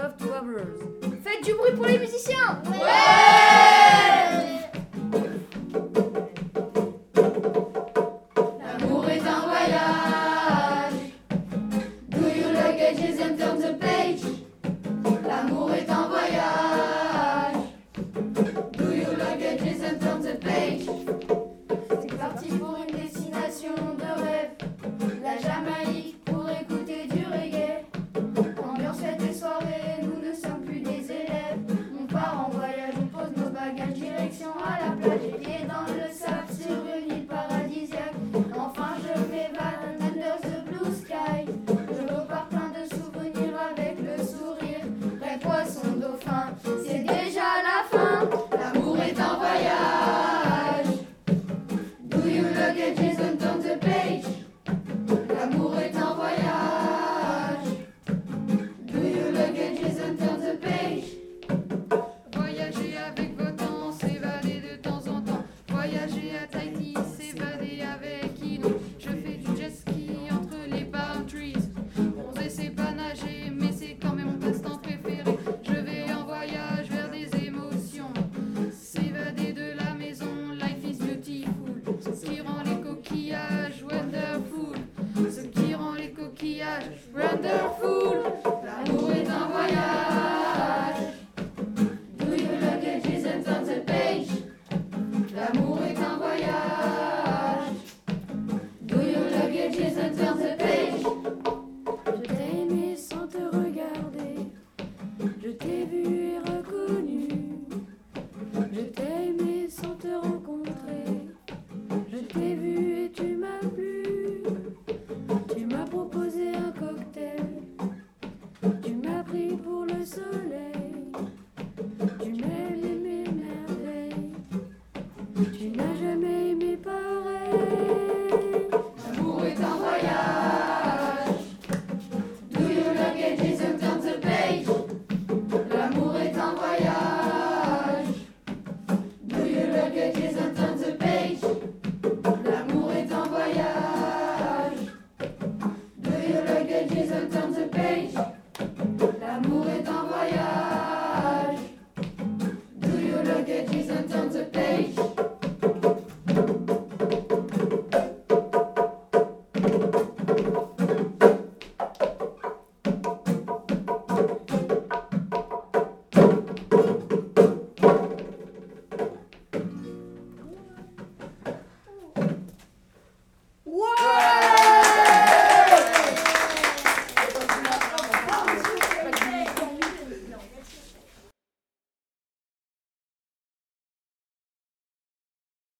love to lovers. Faites du bruit pour les musiciens. L'amour est un voyage. Do your luggages and turn the page. L'amour est un voyage. Do your luggages and turn the page. C'est parti pour une destination de rêve. La Jamaïque pour écouter du reggae. Ambiance fête et soirée, nous ne sommes plus des élèves. On part en voyage, on pose nos bagages, direction à la plage. Les pieds dans le sable sur une île paradisiaque. Enfin je m'évade under the blue sky. Je repars plein de souvenirs avec le sourire. Vrai poisson dauphin, c'est déjà la fin. L'amour est un voyage. Do you luggages and turn the page. L'amour est un voyage. Do you luggages and turn the page. Voyager avec vos temps, s'évader de temps en temps. Voyager à Tahiti, s'évader avec Inou.